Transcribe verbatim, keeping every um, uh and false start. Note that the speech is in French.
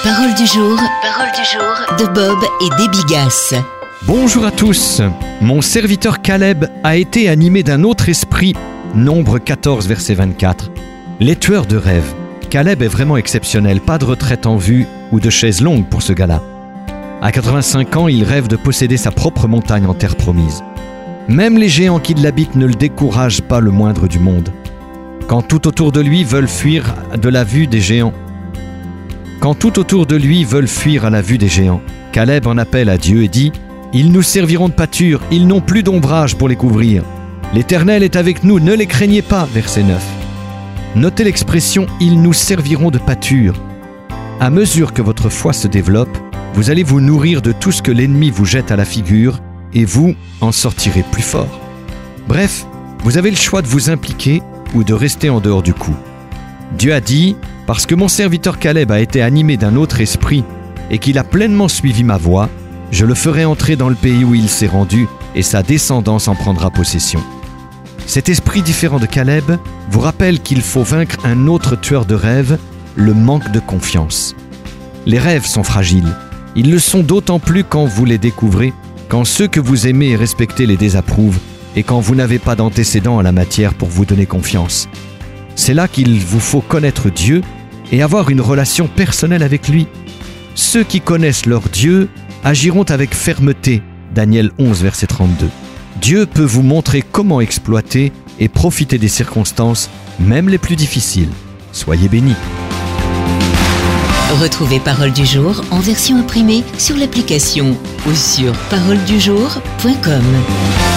Parole du jour, parole du jour de Bob et Déby Gasse. Bonjour à tous. Mon serviteur Caleb a été animé d'un autre esprit. Nombre quatorze, verset vingt-quatre. Les tueurs de rêves. Caleb est vraiment exceptionnel. Pas de retraite en vue ou de chaise longue pour ce gars-là. À quatre-vingt-cinq ans, il rêve de posséder sa propre montagne en terre promise. Même les géants qui l'habitent ne le découragent pas le moindre du monde. Quand tout autour de lui veulent fuir de la vue des géants. Quand tout autour de lui veulent fuir à la vue des géants, Caleb en appelle à Dieu et dit « Ils nous serviront de pâture, ils n'ont plus d'ombrage pour les couvrir. L'Éternel est avec nous, ne les craignez pas. » Verset neuf. Notez l'expression « Ils nous serviront de pâture ». À mesure que votre foi se développe, vous allez vous nourrir de tout ce que l'ennemi vous jette à la figure et vous en sortirez plus fort. Bref, vous avez le choix de vous impliquer ou de rester en dehors du coup. Dieu a dit « Parce que mon serviteur Caleb a été animé d'un autre esprit et qu'il a pleinement suivi ma voie, je le ferai entrer dans le pays où il s'est rendu et sa descendance en prendra possession. » Cet esprit différent de Caleb vous rappelle qu'il faut vaincre un autre tueur de rêves, le manque de confiance. Les rêves sont fragiles. Ils le sont d'autant plus quand vous les découvrez, quand ceux que vous aimez et respectez les désapprouvent et quand vous n'avez pas d'antécédents en la matière pour vous donner confiance. C'est là qu'il vous faut connaître Dieu et avoir une relation personnelle avec lui. Ceux qui connaissent leur Dieu agiront avec fermeté. Daniel onze, verset trente-deux. Dieu peut vous montrer comment exploiter et profiter des circonstances, même les plus difficiles. Soyez bénis. Retrouvez Parole du jour en version imprimée sur l'application ou sur parole du jour point com.